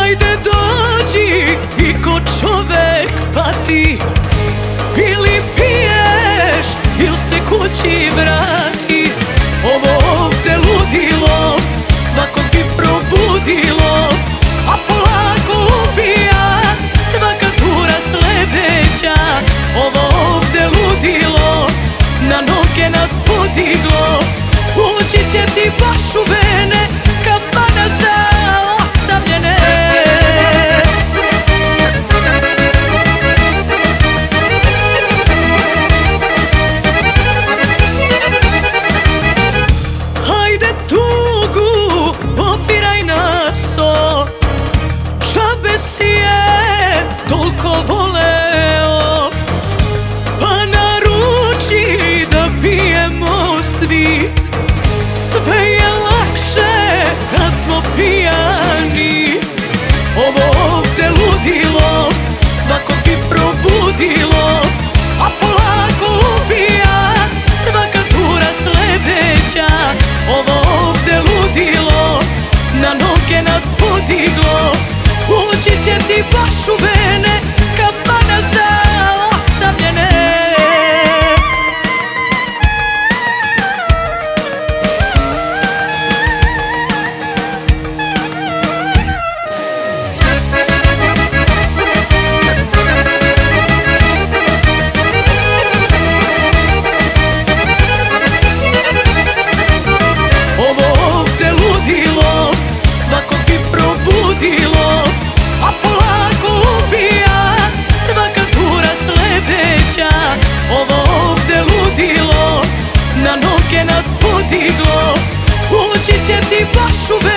Hajde dođi i ko čovek pati, ili piješ ili se kući vrati. Ovo ovde ludilo svakog bi probudilo, a polako ubija svaka tura sledeća. Ovo ovde ludilo na noge nas podiglo, ući će ti baš u vene kafana za ostavljene. Hajde tugu ofiraj na sto, džabe si je toliko voleo, pa naruči da pijemo svi. Sve je lakše kad smo pijani. Ovo ovde ludilo svakog bi probudilo, a polako ubija svaka tura sledeća. Ovo ovde ludilo na noge nas podiglo, ući će ti baš u vene kafana za ostavljene. Ovo ovde ludilo na noge nas podiglo, ući će ti baš u vene